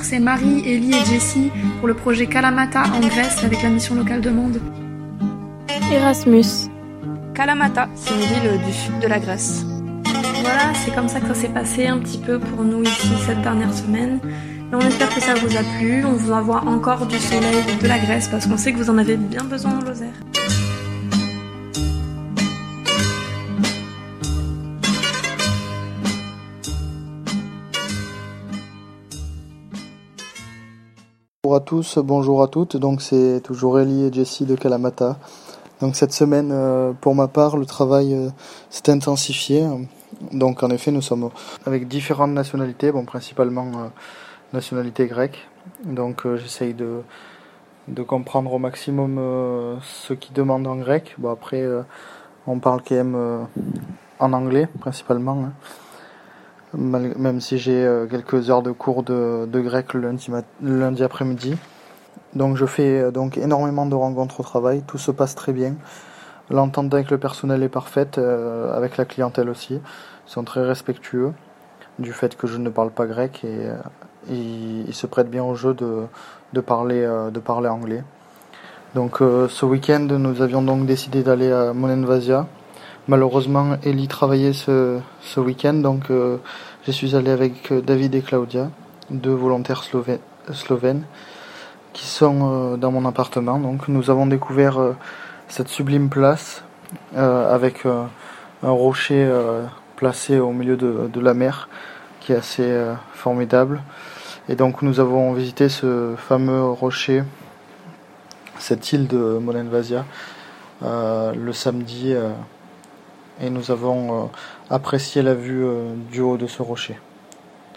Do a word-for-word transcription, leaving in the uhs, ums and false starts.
c'est Marie, Ellie et Jessie pour le projet Kalamata en Grèce avec la mission locale de Monde. Erasmus. Kalamata, c'est une ville du sud de la Grèce. Voilà, c'est comme ça que ça s'est passé un petit peu pour nous ici cette dernière semaine. Et on espère que ça vous a plu, on vous envoie encore du soleil de la Grèce parce qu'on sait que vous en avez bien besoin en Lozère. Bonjour à tous, bonjour à toutes, donc c'est toujours Ellie et Jessie de Kalamata. Donc cette semaine, euh, pour ma part, le travail euh, s'est intensifié. Donc en effet, nous sommes avec différentes nationalités, bon principalement euh, nationalité grecque. Donc euh, j'essaye de, de comprendre au maximum euh, ce qu'ils demandent en grec. Bon après, euh, on parle quand même euh, en anglais principalement, hein. Mal, même si j'ai euh, quelques heures de cours de, de grec le lundi, mat- le lundi après-midi. Donc je fais euh, donc énormément de rencontres au travail, tout se passe très bien. L'entente avec le personnel est parfaite, euh, avec la clientèle aussi. Ils sont très respectueux du fait que je ne parle pas grec et euh, ils, ils se prêtent bien au jeu de, de, parler, euh, de parler anglais. Donc euh, ce week-end, nous avions donc décidé d'aller à Monenvasia. Malheureusement, Ellie travaillait ce, ce week-end, donc euh, je suis allé avec David et Claudia, deux volontaires slovè- slovènes, qui sont euh, dans mon appartement. Donc nous avons découvert euh, cette sublime place euh, avec euh, un rocher euh, placé au milieu de, de la mer, qui est assez euh, formidable. Et donc nous avons visité ce fameux rocher, cette île de Monenvasia, euh, le samedi. Euh, et nous avons euh, apprécié la vue euh, du haut de ce rocher.